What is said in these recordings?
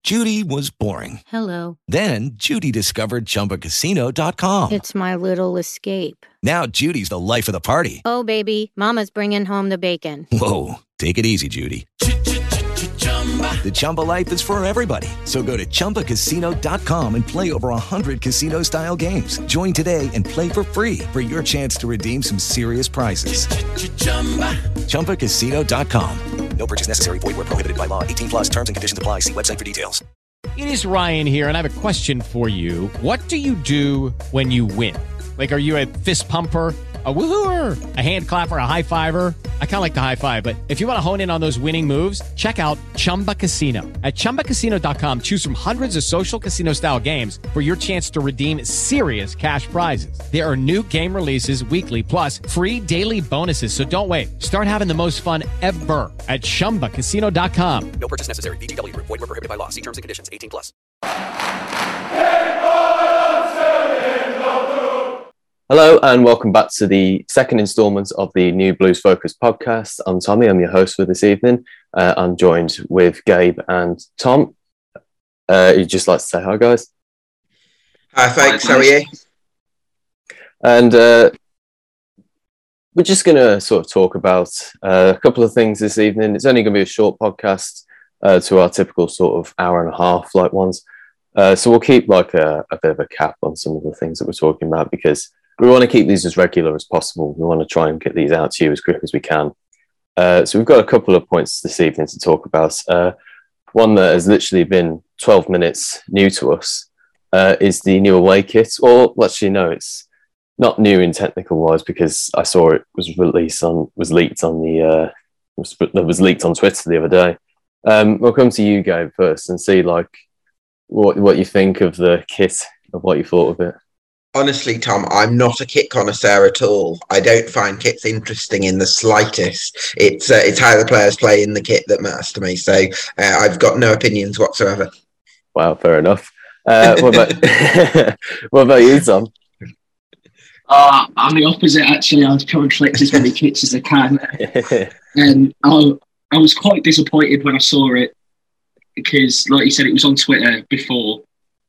Judy was boring. Hello. Then Judy discovered ChumbaCasino.com. It's my little escape. Now Judy's the life of the party. Oh, baby, mama's bringing home the bacon. Whoa, take it easy, Judy. The Chumba life is for everybody. So go to ChumbaCasino.com and play over 100 casino-style games. Join today and play for free for your chance to redeem some serious prizes. ChumbaCasino.com. No purchase necessary. Void where prohibited by law. 18 plus terms and conditions apply. See website for details. It is Ryan here, and I have a question for you. What do you do when you win? Like, are you a fist pumper, a woohooer, a hand clapper, a high fiver? I kind of like the high five, but if you want to hone in on those winning moves, check out Chumba Casino. At ChumbaCasino.com, choose from hundreds of social casino style games for your chance to redeem serious cash prizes. There are new game releases weekly, plus free daily bonuses. So don't wait. Start having the most fun ever at ChumbaCasino.com. No purchase necessary. VGW. Void where prohibited by law. See terms and conditions. 18 plus. Hello and welcome back to the second instalment of the New Blues Focus podcast. I'm Tommy, I'm your host for this evening. I'm joined with Gabe and Tom. You'd just like to say hi, guys? Hi, thanks. How are you? And we're just going to sort of talk about a couple of things this evening. It's only going to be a short podcast to our typical sort of hour and a half like ones. So we'll keep like a bit of a cap on some of the things that we're talking about because we want to keep these as regular as possible. We want to try and get these out to you as quick as we can. So we've got a couple of points this evening to talk about. One that has literally been 12 minutes new to us is the new away kit. Or actually, no, it's not new in technical wise because I saw it was leaked on Twitter the other day. We'll come to you, Gabe, first and see like what you think of the kit, of what you thought of it. Honestly, Tom, I'm not a kit connoisseur at all. I don't find kits interesting in the slightest. It's how the players play in the kit that matters to me. So I've got no opinions whatsoever. Wow, fair enough. What about you, Tom? I'm the opposite, actually. I try and collect as many kits as I can. And I was quite disappointed when I saw it because, like you said, it was on Twitter before.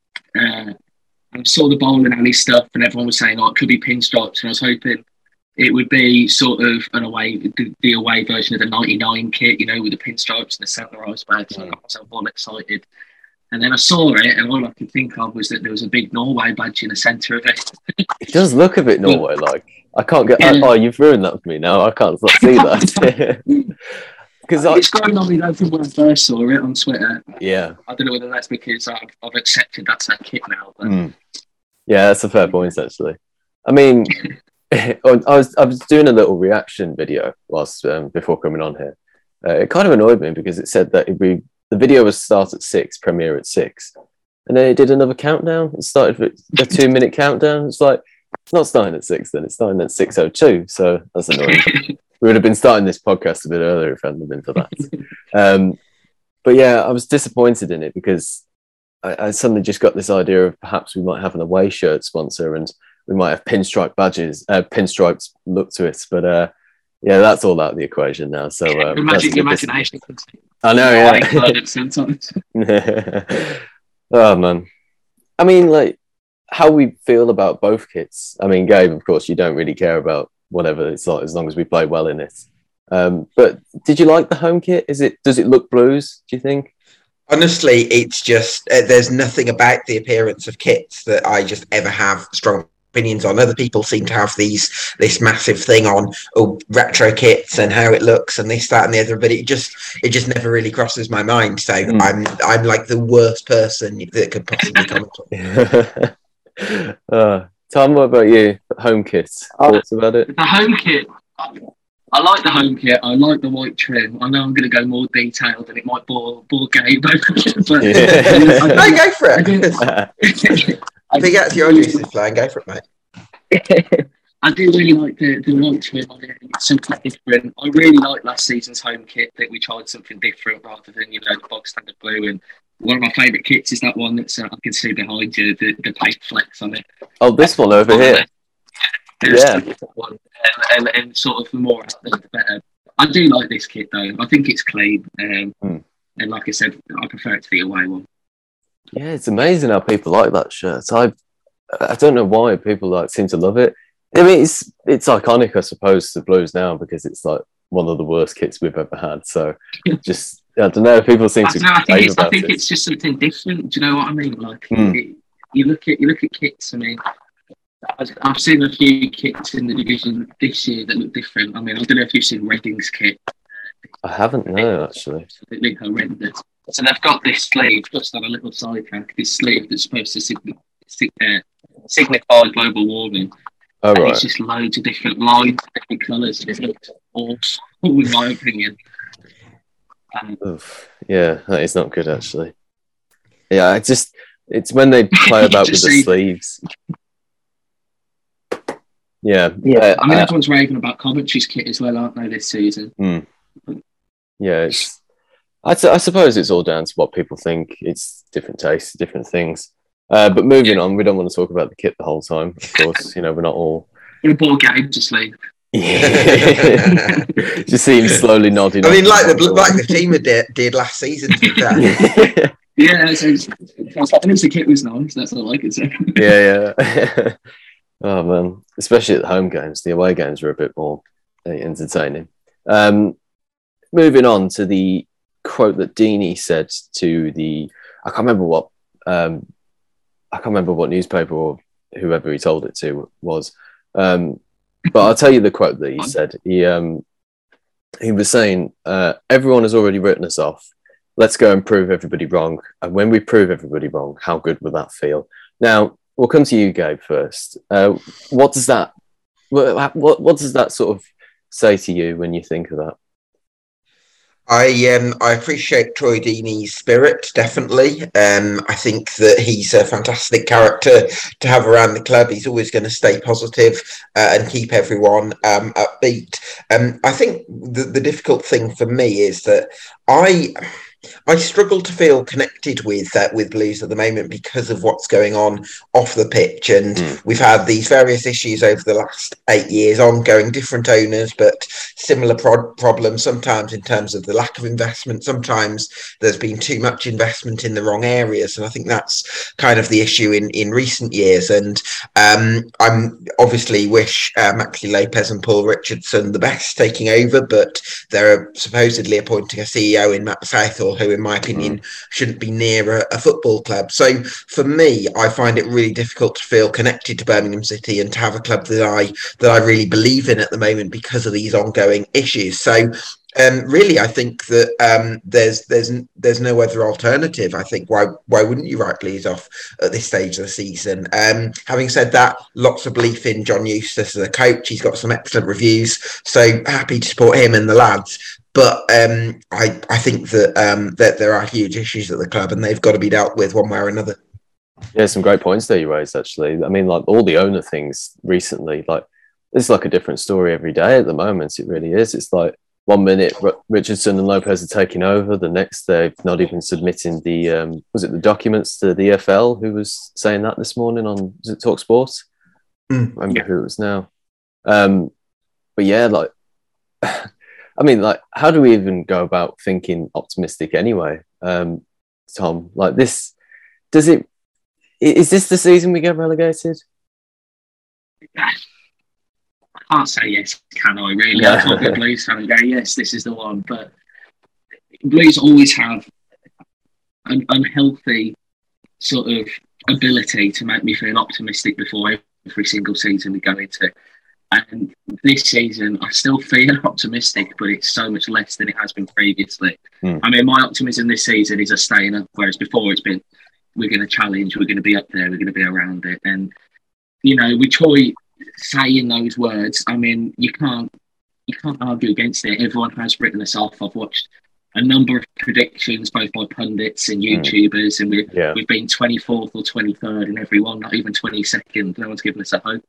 I saw the bowling alley stuff and everyone was saying, it could be pinstripes. And I was hoping it would be sort of the away version of the 99 kit, with the pinstripes and the centre-ice badge. So I got myself all excited. And then I saw it and all I could think of was that there was a big Norway badge in the centre of it. It does look a bit Norway-like. I can't get... Yeah. Oh, you've ruined that for me now. I can't see that. It's grown on me though from when I first saw it on Twitter. Yeah. I don't know whether that's because I've accepted that's that kit now. But... Yeah, that's a fair point, actually. I mean, I was doing a little reaction video whilst before coming on here. It kind of annoyed me because it said that the video was start at 6, premiere at 6. And then it did another countdown. It started with a 2-minute countdown. It's like, it's not starting at 6 then, it's starting at 6:02. So that's annoying. We would have been starting this podcast a bit earlier if it hadn't been for that. But yeah, I was disappointed in it because I suddenly just got this idea of perhaps we might have an away shirt sponsor and we might have pinstripe badges, pinstriped look to it. But yeah, that's all out of the equation now. So magic imagination. I know, yeah. Oh man, I mean, like how we feel about both kits. I mean, Gabe, of course, you don't really care about whatever it's like as long as we play well in it. But did you like the home kit? Does it look Blues, do you think? Honestly, it's just there's nothing about the appearance of kits that I just ever have strong opinions on. Other people seem to have this massive thing on retro kits and how it looks and this, that, and the other, but it just never really crosses my mind. So I'm like the worst person that could possibly comment on. Tom, what about you? Home kit. Thoughts about it? The home kit. I like the home kit. I like the white trim. I know I'm going to go more detailed and it might bore Gabe. But no, go for it. I think that's your juices flying. Go for it, mate. I do really like the white trim on it. It's something different. I really like last season's home kit that we tried something different rather than the bog standard blue. And one of my favourite kits is that one that's I can see behind you, the paint flex on it. Oh, this one over here. Yeah. One. And sort of the more the better. I do like this kit though. I think it's clean. And like I said, I prefer it to the away one. Yeah, it's amazing how people like that shirt. I don't know why people seem to love it. I mean, it's iconic, I suppose, to Blues now because it's like one of the worst kits we've ever had. So just I don't know. People seem to. I think it's just something different. Do you know what I mean? Like you look at kits. I mean, I've seen a few kits in the division this year that look different. I mean, I don't know if you've seen Reading's kit. I haven't, no, actually. Absolutely horrendous. So they've got this sleeve just on a little side track. This sleeve that's supposed to signify global warming. Oh, right. It's just loads of different lines, different colours. It looks awful, in my opinion. Yeah, that is not good, actually. Yeah, it's when they play about with the sleeves. Yeah. I mean, everyone's raving about Coventry's kit as well, aren't they, this season? Yeah, I suppose it's all down to what people think. It's different tastes, different things. But moving on, we don't want to talk about the kit the whole time. Of course, we're not all. We're a ball game to sleep. Yeah. Just see him slowly nodding. I mean, like the team did last season. Yeah, so at least the kit was nice. That's all I could say. Yeah. Oh man, especially at the home games. The away games are a bit more entertaining. Moving on to the quote that Deeney said to I can't remember what newspaper or whoever he told it to was. But I'll tell you the quote that he said. He was saying, everyone has already written us off. Let's go and prove everybody wrong. And when we prove everybody wrong, how good will that feel? Now, we'll come to you, Gabe, first. What does that sort of say to you when you think of that? I appreciate Troy Deeney's spirit, definitely. I think that he's a fantastic character to have around the club. He's always going to stay positive and keep everyone upbeat. I think the difficult thing for me is that I struggle to feel connected with Blues at the moment because of what's going on off the pitch. And we've had these various issues over the last 8 years, ongoing, different owners, but similar problems, sometimes in terms of the lack of investment. Sometimes there's been too much investment in the wrong areas. And I think that's kind of the issue in recent years. And I'm obviously wish Maxi Lopez and Paul Richardson the best taking over, but they're supposedly appointing a CEO in Matt Southall, who, in my opinion, shouldn't be near a football club. So for me, I find it really difficult to feel connected to Birmingham City and to have a club that I really believe in at the moment because of these ongoing issues. So really, I think that there's no other alternative. I think why wouldn't you write Blues off at this stage of the season? Having said that, lots of belief in John Eustace as a coach. He's got some excellent reviews, so happy to support him and the lads. But I think that there are huge issues at the club and they've got to be dealt with one way or another. Yeah, some great points there you raised, actually. I mean, like all the owner things recently, like it's like a different story every day at the moment. It really is. It's like 1 minute Richardson and Lopez are taking over. The next, they're not even submitting the documents to the EFL, who was saying that this morning on, was it TalkSport? I remember who it was now. But yeah, like... I mean, like, how do we even go about thinking optimistic anyway, Tom? Like this, is this the season we get relegated? I can't say yes, can I, really? I can't be a Blues fan and go, yes, this is the one. But Blues always have an unhealthy sort of ability to make me feel optimistic before every single season we go into. And this season, I still feel optimistic, but it's so much less than it has been previously. I mean, my optimism this season is us staying up, whereas before it's been, we're going to challenge, we're going to be up there, we're going to be around it. And, we try saying those words. I mean, you can't argue against it. Everyone has written us off. I've watched a number of predictions, both by pundits and YouTubers, and we've been 24th or 23rd in every one, not even 22nd. No one's given us a hope.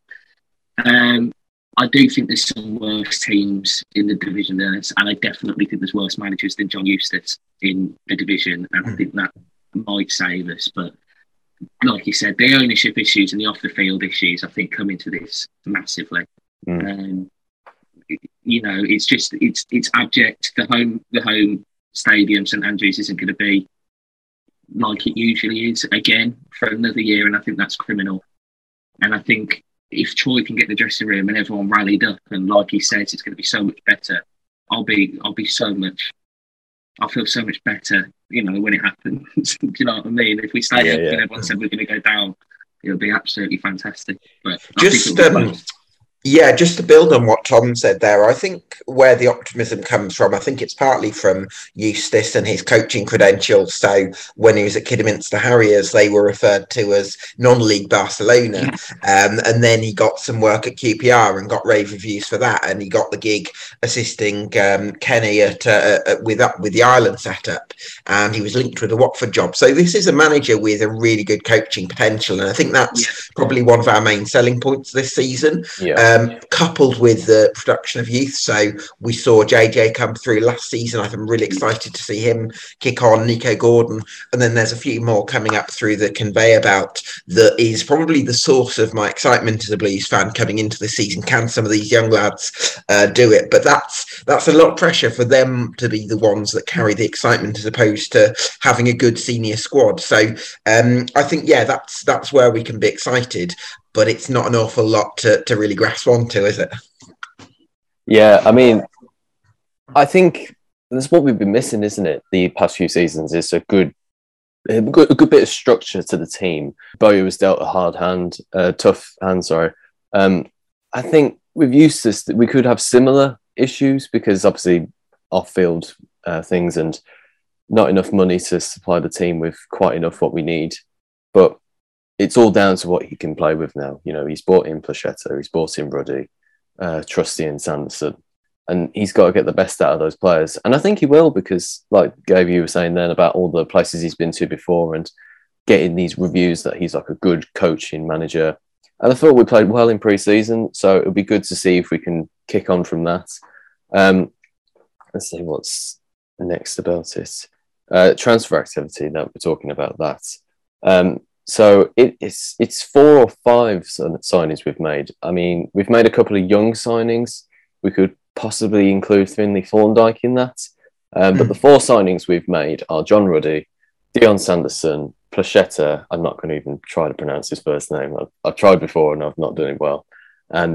I do think there's some worse teams in the division than us, and I definitely think there's worse managers than John Eustace in the division, and I think that might save us. But like you said, the ownership issues and the off-the-field issues, I think, come into this massively. It's abject. The home stadium, St Andrews, isn't going to be like it usually is again for another year, and I think that's criminal. And I think if Troy can get the dressing room and everyone rallied up, and like he says, it's going to be so much better. I'll feel so much better, when it happens. Do you know what I mean? If we stay up and everyone said we're going to go down, it'll be absolutely fantastic. But just to build on what Tom said there, I think where the optimism comes from, I think it's partly from Eustace and his coaching credentials. So when he was at Kidderminster Harriers, they were referred to as non-league Barcelona. And then he got some work at QPR and got rave reviews for that. And he got the gig assisting Kenny with the Ireland setup. And he was linked with the Watford job. So this is a manager with a really good coaching potential. And I think that's probably one of our main selling points this season. Coupled with the production of youth. So we saw JJ come through last season. I'm really excited to see him kick on, Nico Gordon. And then there's a few more coming up through the conveyor belt that is probably the source of my excitement as a Blues fan coming into the season. Can some of these young lads do it? But that's a lot of pressure for them to be the ones that carry the excitement as opposed to having a good senior squad. So I think, that's where we can be excited. But it's not an awful lot to really grasp onto, is it? Yeah, I mean, I think that's what we've been missing, isn't it? The past few seasons is a good bit of structure to the team. Bowie was dealt a tough hand. Sorry. I think with Eustace, we could have similar issues because obviously off-field things and not enough money to supply the team with quite enough what we need, but it's all down to what he can play with now. He's brought in Placheta, he's brought in Ruddy, Trusty and Sanderson, and he's got to get the best out of those players. And I think he will because, like Gabe, you were saying then about all the places he's been to before and getting these reviews that he's like a good coaching manager. And I thought we played well in pre-season, so it'll be good to see if we can kick on from that. Let's see what's next about it. Transfer activity, that we're talking about that. So it's 4 or 5 signings we've made. I mean, we've made a couple of young signings. We could possibly include Finlay Thorndyke in that. But the 4 signings we've made are John Ruddy, Dion Sanderson, Placheta. I'm not going to even try to pronounce his first name. I've tried before and I've not done it well. And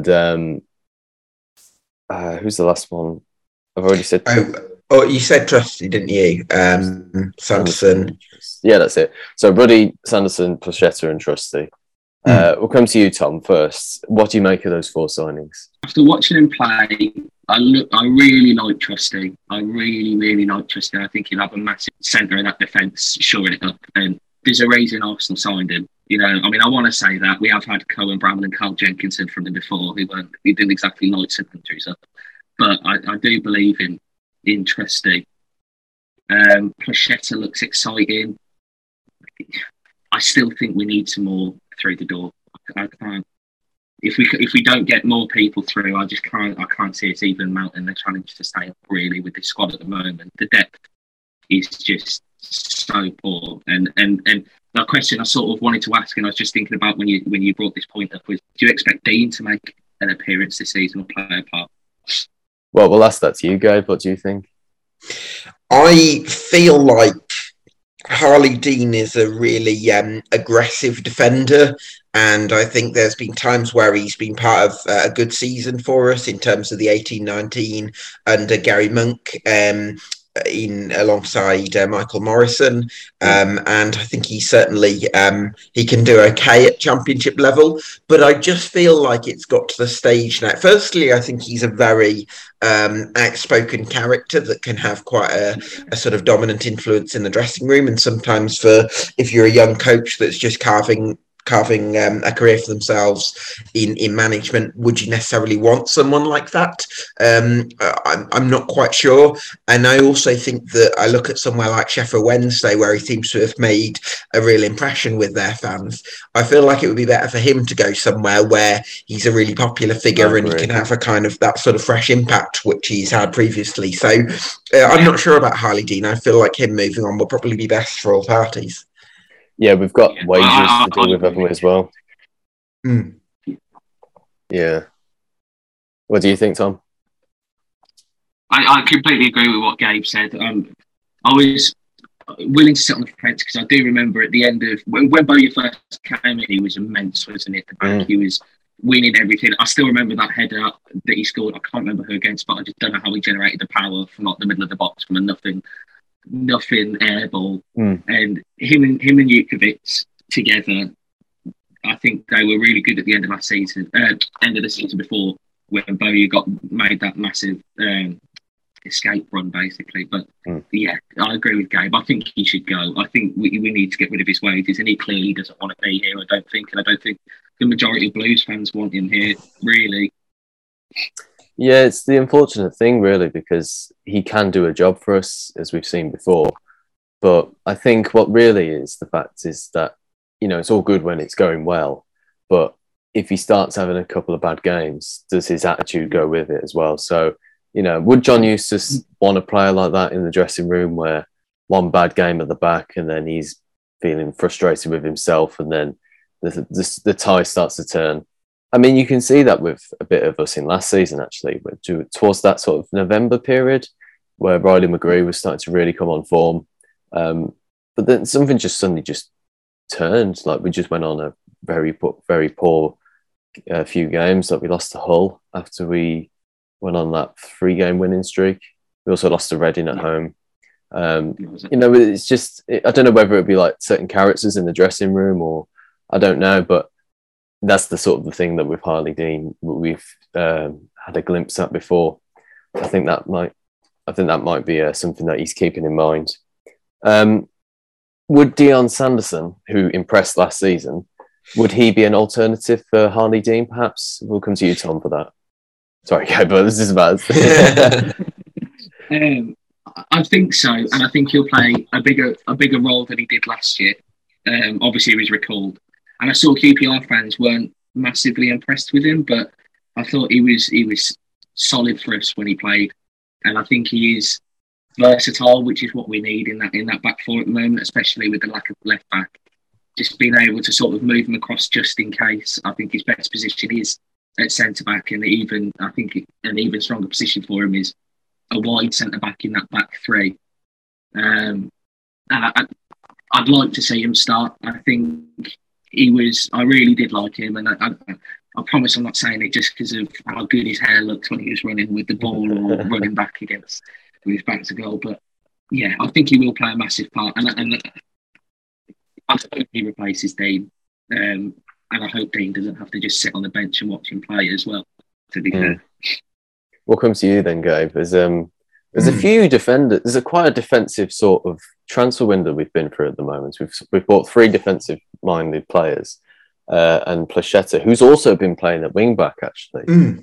who's the last one? I've already said... Oh, you said Trusty, didn't you? Sanderson. Yeah, that's it. So Ruddy, Sanderson, Placheta and Trusty. We'll come to you, Tom, first. What do you make of those 4 signings? After watching him play, I really like Trusty. I really, really like Trusty. I think he'll have a massive centre in that defence, shoring it up. And there's a reason Arsenal signed him. I want to say that. We have had Cohen Bramall and Carl Jenkinson from them before who didn't exactly light some countries up. But I do believe in Trusty. Placheta looks exciting. I still think we need some more through the door. I can't. If we don't get more people through, I can't see us even mounting the challenge to stay up really with this squad at the moment. The depth is just so poor. And the question I sort of wanted to ask, and I was just thinking about when you brought this point up, was do you expect Dean to make an appearance this season or play a part? Well, we'll ask that to you, Gabe. What do you think? I feel like Harley Dean is a really aggressive defender, and I think there's been times where he's been part of a good season for us in terms of the 18-19 under Gary Monk alongside Michael Morrison, and I think he certainly he can do okay at championship level, but I just feel like it's got to the stage now. Firstly, I think he's a very outspoken character that can have quite a sort of dominant influence in the dressing room, and sometimes if you're a young coach that's just carving a career for themselves in management, would you necessarily want someone like that? I'm not quite sure. And I also think that I look at somewhere like Sheffield Wednesday, where he seems to have made a real impression with their fans. I feel like it would be better for him to go somewhere where he's a really popular figure and he can have a kind of that sort of fresh impact, which he's had previously. So I'm not sure about Harley Dean. I feel like him moving on will probably be best for all parties. Yeah, we've got wages to deal with everyone as well. Yeah. What do you think, Tom? I completely agree with what Gabe said. I was willing to sit on the fence, because I do remember at the end of when Bowyer first came in, he was immense, wasn't it? At the back, he was winning everything. I still remember that header that he scored. I can't remember who against, but I just don't know how he generated the power from like the middle of the box from a nothing air ball. And him and Jukovic together, I think they were really good at the end of last season, end of the season before, when Bowyer made that massive escape run, basically. But yeah, I agree with Gabe. I think he should go. I think we need to get rid of his wages, and he clearly doesn't want to be here. I don't think the majority of Blues fans want him here, really. Yeah, it's the unfortunate thing, really, because he can do a job for us, as we've seen before. But I think what really is the fact is that, you know, it's all good when it's going well, but if he starts having a couple of bad games, does his attitude go with it as well? So, you know, would John Eustace want a player like that in the dressing room, where one bad game at the back and then he's feeling frustrated with himself, and then the tie starts to turn? I mean, you can see that with a bit of us in last season, actually, towards that sort of November period where Riley McGree was starting to really come on form. But then something just suddenly just turned. Like, we just went on a very poor few games. Like, we lost to Hull after we went on that 3-game winning streak. We also lost to Reading at home. You know, it's just, I don't know whether it'd be like certain characters in the dressing room, or I don't know, but that's the sort of the thing that with Harley Dean we've had a glimpse at before. I think that might be something that he's keeping in mind. Would Dion Sanderson, who impressed last season, would he be an alternative for Harley Dean, perhaps? We'll come to you, Tom, for that. Sorry, but this is bad. I think so, and I think he'll play a bigger role than he did last year. Obviously, he was recalled, and I saw QPR fans weren't massively impressed with him, but I thought he was solid for us when he played, and I think he is versatile, which is what we need in that back four at the moment, especially with the lack of left back. Just being able to sort of move him across just in case. I think his best position is at centre back, and I think an even stronger position for him is a wide centre back in that back three. And I'd like to see him start. I think I really did like him, and I promise I'm not saying it just because of how good his hair looked when he was running with the ball or running back with his back to goal. But yeah, I think he will play a massive part, and I hope he replaces Dean, and I hope Dean doesn't have to just sit on the bench and watch him play as well, to be fair. We'll come to you then, Gabe. There's a few defenders. There's quite a defensive sort of transfer window we've been through at the moment. We've bought 3 defensive-minded players, and Placheta, who's also been playing at wing-back, actually.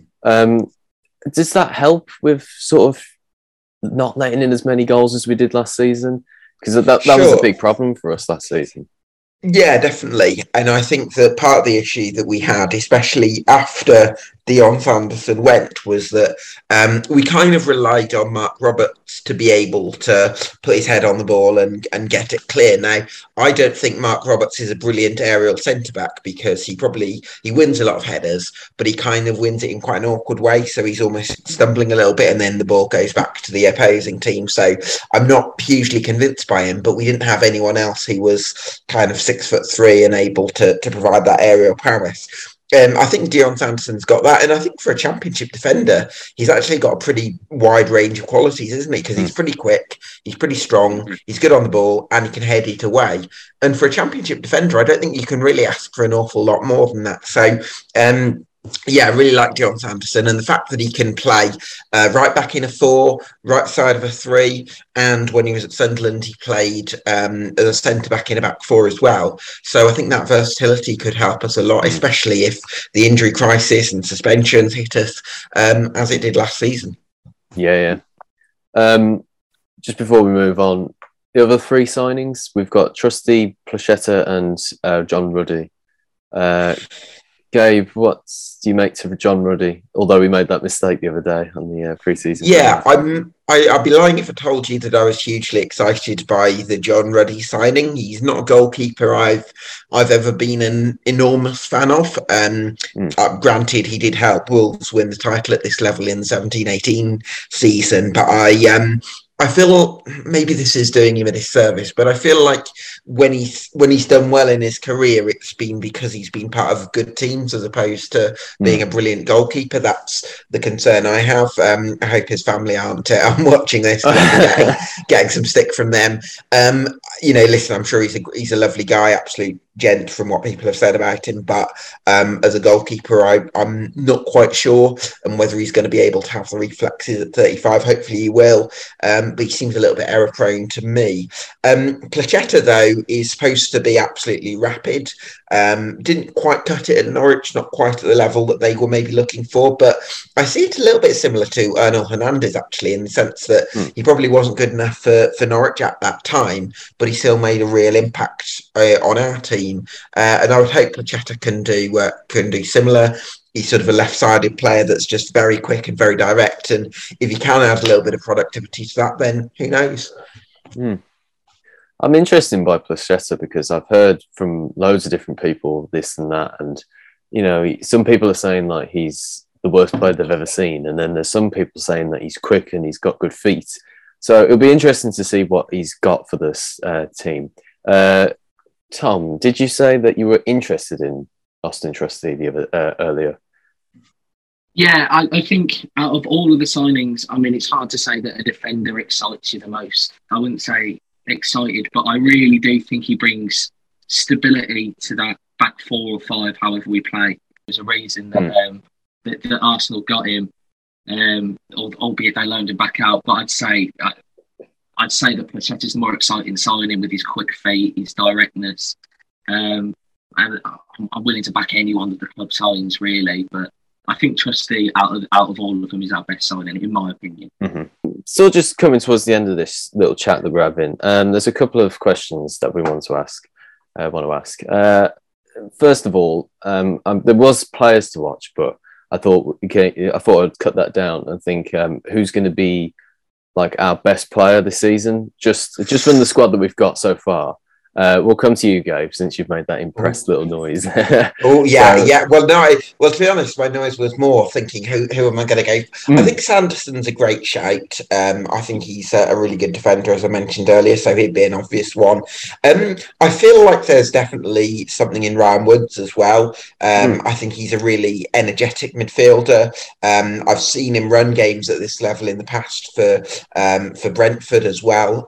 Does that help with sort of not letting in as many goals as we did last season? Because that was a big problem for us last season. Yeah, definitely. And I think that part of the issue that we had, especially after Dion Sanderson went, was that we kind of relied on Mark Roberts to be able to put his head on the ball and get it clear. Now, I don't think Mark Roberts is a brilliant aerial centre-back, because he wins a lot of headers, but he kind of wins it in quite an awkward way. So he's almost stumbling a little bit, and then the ball goes back to the opposing team. So I'm not hugely convinced by him, but we didn't have anyone else who was kind of 6'3" and able to provide that aerial prowess. I think Dion Sanderson's got that, and I think for a championship defender, he's actually got a pretty wide range of qualities, isn't he? Because he's pretty quick, he's pretty strong, he's good on the ball, and he can head it away. And for a championship defender, I don't think you can really ask for an awful lot more than that. So, yeah, I really like Dion Sanderson, and the fact that he can play right back in a 4, right side of a 3, and when he was at Sunderland, he played as a centre-back in a back 4 as well. So I think that versatility could help us a lot, especially if the injury crisis and suspensions hit us as it did last season. Yeah. Just before we move on, the other 3 signings, we've got Trusty, Placheta and John Ruddy. Gabe, what do you make to John Ruddy? Although we made that mistake the other day on the pre-season. Yeah, I'd be lying if I told you that I was hugely excited by the John Ruddy signing. He's not a goalkeeper I've ever been an enormous fan of. Granted, he did help Wolves win the title at this level in the 17-18 season, but I feel maybe this is doing him a disservice, but I feel like when he's done well in his career, it's been because he's been part of good teams as opposed to being a brilliant goalkeeper. That's the concern I have. I hope his family aren't watching this, getting some stick from them. Listen, I'm sure he's a lovely guy, absolute gent from what people have said about him, but as a goalkeeper, I'm not quite sure and whether he's going to be able to have the reflexes at 35. Hopefully he will, but he seems a little bit error prone to me. Placheta, though, is supposed to be absolutely rapid. Didn't quite cut it at Norwich, not quite at the level that they were maybe looking for, but I see it a little bit similar to Ernal Hernandez, actually, in the sense that he probably wasn't good enough for Norwich at that time, but he still made a real impact on our team. And I would hope Placheta can do similar. He's sort of a left-sided player that's just very quick and very direct. And if he can add a little bit of productivity to that, then who knows? I'm interested by Placheta because I've heard from loads of different people this and that. And, some people are saying like he's the worst player they've ever seen. And then there's some people saying that he's quick and he's got good feet. So it'll be interesting to see what he's got for this team. Tom, did you say that you were interested in Austin Trusty earlier? Yeah, I think out of all of the signings, I mean, it's hard to say that a defender excites you the most. I wouldn't say excited, but I really do think he brings stability to that back 4 or 5, however we play. There's a reason that that Arsenal got him, albeit they loaned him back out. But I'd say that Placheta is the more exciting signing with his quick feet, his directness. And I'm willing to back anyone that the club signs, really. But I think Trusty, out of all of them, is our best signing, in my opinion. So just coming towards the end of this little chat that we're having, there's a couple of questions that we want to ask. First of all, there was players to watch, but I thought I'd cut that down and think who's going to be like our best player this season, just from the squad that we've got so far. We'll come to you, Gabe, since you've made that impressed little noise. Yeah. Well, to be honest, my noise was more thinking, who am I going to go? I think Sanderson's a great shout. I think he's a really good defender, as I mentioned earlier, so he'd be an obvious one. I feel like there's definitely something in Ryan Woods as well. I think he's a really energetic midfielder. I've seen him run games at this level in the past for Brentford as well.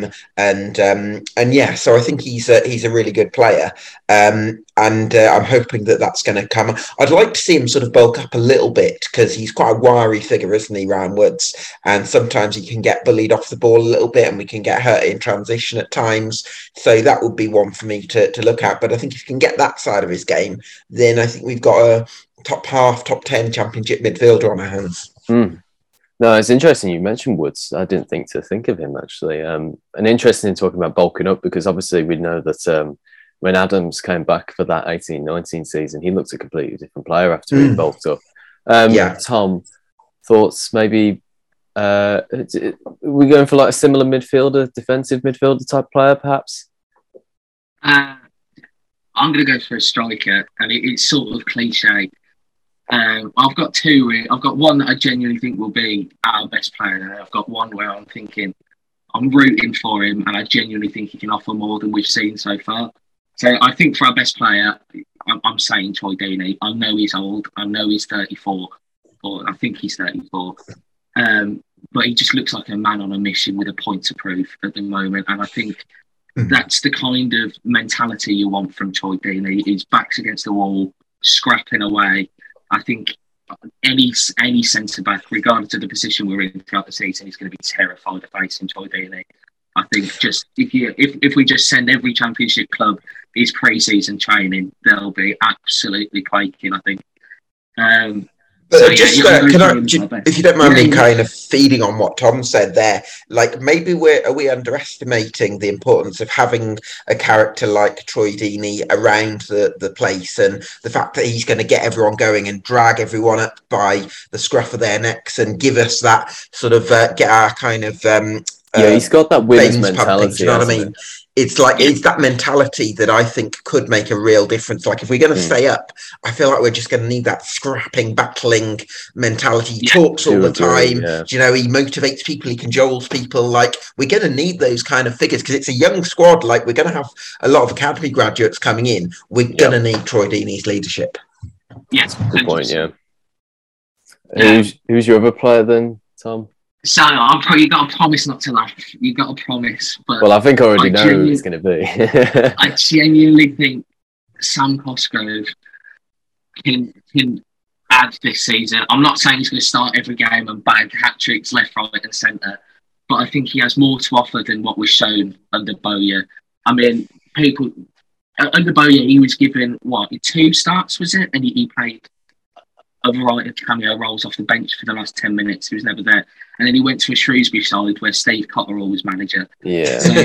So I think he's a really good player, and I'm hoping that that's going to come. I'd like to see him sort of bulk up a little bit because he's quite a wiry figure, isn't he, Ryan Woods? And sometimes he can get bullied off the ball a little bit, and we can get hurt in transition at times. So that would be one for me to look at. But I think if he can get that side of his game, then I think we've got a top 10 Championship midfielder on our hands. No, it's interesting you mentioned Woods. I didn't think of him, actually. And interesting in talking about bulking up because obviously we know that when Adams came back for that 18-19 season, he looked a completely different player after he bulked up. Tom, thoughts maybe are we going for like a similar midfielder, defensive midfielder type player, perhaps? I'm going to go for a striker, and it's sort of cliche. I've got two. I've got one that I genuinely think will be our best player, and I've got one where I'm thinking I'm rooting for him, and I genuinely think he can offer more than we've seen so far. So I think for our best player, I'm saying Troy Deeney. I know he's old. I know he's 34, or I think he's 34. But he just looks like a man on a mission with a point to prove at the moment, and I think that's the kind of mentality you want from Troy Deeney. His back's against the wall, scrapping away. I think any centre-back, regardless of the position we're in throughout the season, is going to be terrified of facing Troy Deeney. I think just if we just send every Championship club his pre-season training, they'll be absolutely quaking, I think. If you don't mind me kind of feeding on what Tom said there, like maybe are we underestimating the importance of having a character like Troy Deeney around the place, and the fact that he's going to get everyone going and drag everyone up by the scruff of their necks and give us that sort of get our kind of he's got that winner's Baines pub mentality. thing, do you know what I mean? It's like it's that mentality that I think could make a real difference. Like if we're going to stay up, I feel like we're just going to need that scrapping, battling mentality. He talks all the time. You know, he motivates people, he cajoles people. Like we're going to need those kind of figures because it's a young squad. Like we're going to have a lot of academy graduates coming in. We're going to need Troy Deeney's leadership. Yes, good point. Yeah. Who's your other player then, Tom? So you got to promise not to laugh. You got to promise. But well, I think I already know who it's going to be. I genuinely think Sam Cosgrove can add this season. I'm not saying he's going to start every game and bag hat-tricks left, right and centre, but I think he has more to offer than what was shown under Bowyer. I mean, under Bowyer, he was given, 2 starts, was it? And he played a variety of cameo roles off the bench for the last 10 minutes. He was never there. And then he went to a Shrewsbury side where Steve Cotterill was manager. Yeah. So,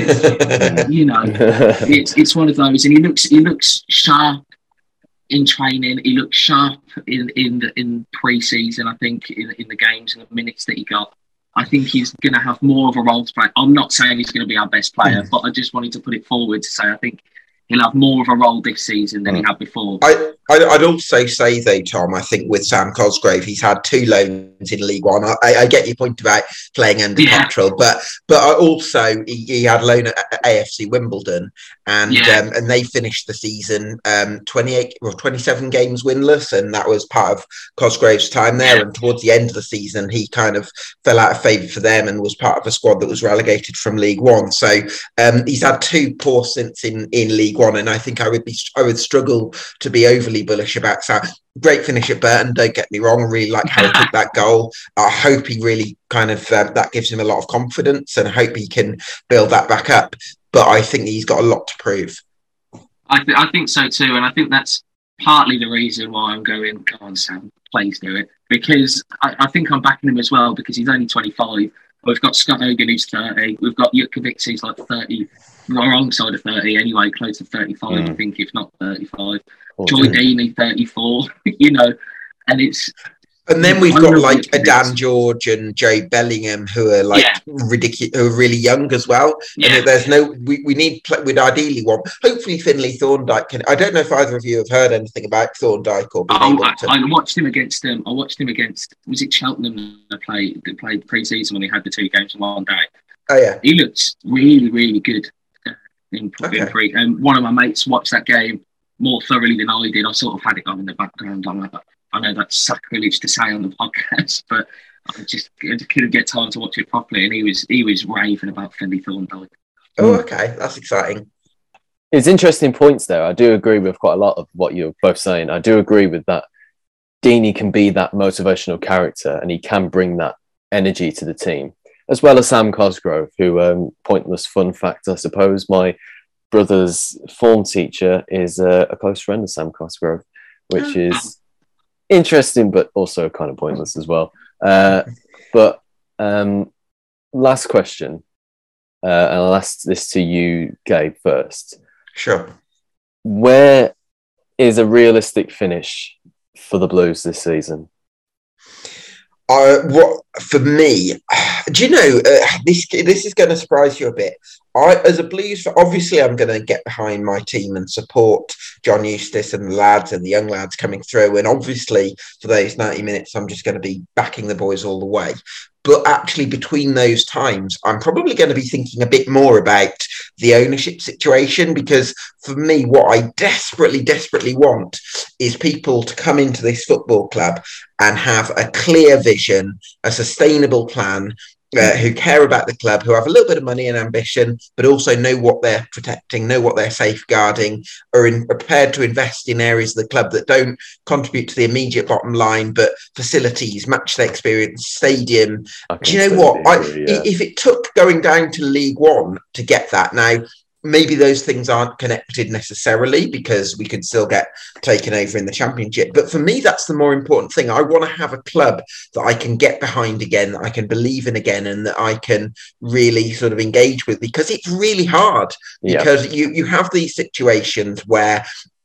it's one of those. And he looks sharp in training. He looks sharp in pre-season, I think, in the games and the minutes that he got. I think he's going to have more of a role to play. I'm not saying he's going to be our best player, but I just wanted to put it forward to say I think he'll have more of a role this season than he had before. I'd also say, though, Tom, I think with Sam Cosgrove, he's had 2 loans in League One. I get your point about playing under Cotterill, but also he had a loan at AFC Wimbledon, and they finished the season 27 games winless, and that was part of Cosgrove's time there. And towards the end of the season, he kind of fell out of favour for them and was part of a squad that was relegated from League One. So he's had 2 poor stints in League One, and I think I would struggle to be overly bullish about Sam. Great finish at Burton, don't get me wrong. I really like how he took that goal. I hope he really kind of that gives him a lot of confidence, and I hope he can build that back up. But I think he's got a lot to prove. I think so too, and I think that's partly the reason why I'm going, come on, Sam, please do it. Because I think I'm backing him as well because he's only 25. We've got Scott Hogan who's 30. We've got Jutkovic who's like 30, wrong side of 30 anyway, close to 35, I think, if not 35. Troy Deeney, 34, and it's... And then we've got like a Dan George and Joe Bellingham who are like ridiculous, who are really young as well. Yeah. And there's we'd ideally want, hopefully Finlay Thorndike can. I don't know if either of you have heard anything about Thorndike or been able to. I watched him against was it Cheltenham that played pre-season when they had the 2 games in one day. Oh yeah, he looks really, really good in pre. And one of my mates watched that game more thoroughly than I did. I sort of had it on in the background. I know that's sacrilege to say on the podcast, but I just couldn't get time to watch it properly. And he was raving about Finlay Thorndike. Oh, okay, that's exciting. It's interesting points there. I do agree with quite a lot of what you're both saying. I do agree with that. Deeney can be that motivational character, and he can bring that energy to the team, as well as Sam Cosgrove, who, pointless fun fact, I suppose, my brother's form teacher is a close friend of Sam Cosgrove, which is interesting, but also kind of pointless as well. But last question, and I'll ask this to you, Gabe, first. Sure. Where is a realistic finish for the Blues this season? What for me? Do you know this is going to surprise you a bit? As a Blues, obviously, I'm going to get behind my team and support John Eustace and the lads and the young lads coming through. And obviously, for those 90 minutes, I'm just going to be backing the boys all the way. But actually, between those times, I'm probably going to be thinking a bit more about the ownership situation, because for me, what I desperately, desperately want is people to come into this football club and have a clear vision, a sustainable plan, who care about the club, who have a little bit of money and ambition, but also know what they're protecting, know what they're safeguarding, are prepared to invest in areas of the club that don't contribute to the immediate bottom line, but facilities, match their experience, stadium. Do you know what? If it took going down to League One to get that, now, maybe those things aren't connected necessarily because we could still get taken over in the Championship. But for me, that's the more important thing. I want to have a club that I can get behind again, that I can believe in again, and that I can really sort of engage with, because it's really hard. Because you have these situations where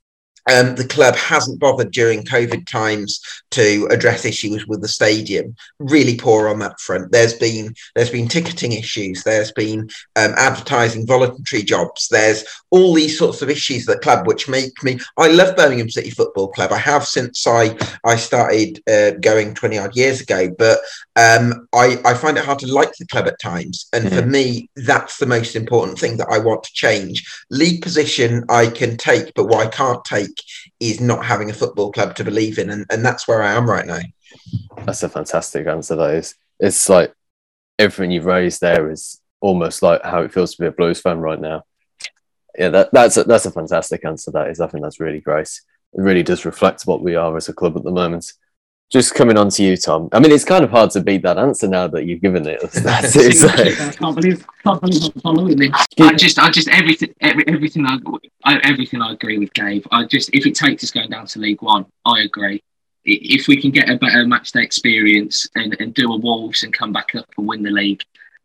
the club hasn't bothered during COVID times to address issues with the stadium. Really poor on that front. There's been ticketing issues. There's been advertising voluntary jobs. There's all these sorts of issues at the club, which make me. I love Birmingham City Football Club. I have since I started going 20 odd years ago. But I find it hard to like the club at times. And for me, that's the most important thing that I want to change. League position I can take, but what I can't take is not having a football club to believe in, and that's where I am right now. That's a fantastic answer. That is. It's like everything you've raised there is almost like how it feels to be a Blues fan right now. Yeah, that's a fantastic answer. That is. I think that's really great. It really does reflect what we are as a club at the moment. Just coming on to you, Tom. I mean, it's kind of hard to beat that answer now that you've given it. That's it. I can't believe I'm following this. Everything I agree with Gabe. If it takes us going down to League One, I agree. If we can get a better match day experience and do a Wolves and come back up and win the league,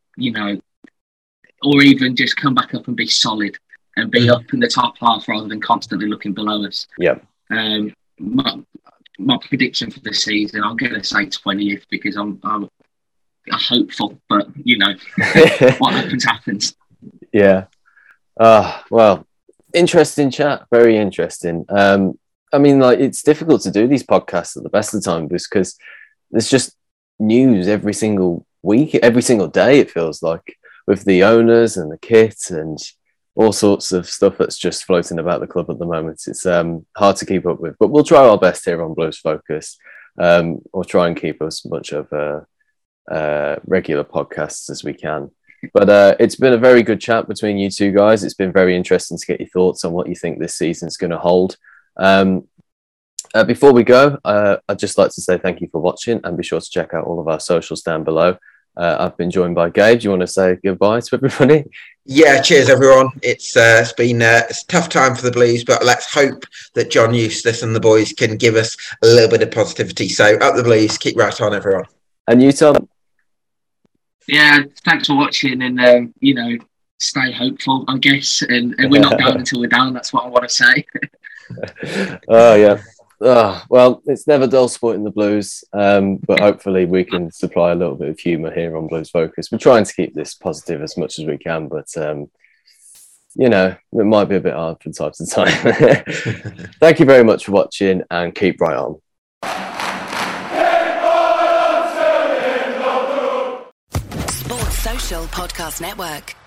or even just come back up and be solid and be up in the top half rather than constantly looking below us. Yeah. My prediction for the season, I'm going to say 20th because I'm hopeful, but what happens. Yeah. Well, interesting chat. Very interesting. I mean, like, it's difficult to do these podcasts at the best of the time because there's just news every single week, every single day, it feels like, with the owners and the kit and all sorts of stuff that's just floating about the club at the moment. It's hard to keep up with, but we'll try our best here on Blues Focus. We'll try and keep as much of regular podcasts as we can. But it's been a very good chat between you two guys. It's been very interesting to get your thoughts on what you think this season's going to hold. Before we go, I'd just like to say thank you for watching and be sure to check out all of our socials down below. I've been joined by Gabe. Do you want to say goodbye to everybody? Yeah, cheers everyone. It's been a tough time for the Blues, but let's hope that John Eustace and the boys can give us a little bit of positivity. So up the Blues, keep right on everyone. And you, Tom? Yeah, thanks for watching and, stay hopeful, I guess. And we're not down until we're down. That's what I want to say. Oh, yeah. Well, it's never dull sporting the Blues, but hopefully we can supply a little bit of humour here on Blues Focus. We're trying to keep this positive as much as we can, but, it might be a bit hard from time to time. Thank you very much for watching and keep right on. Sports Social Podcast Network.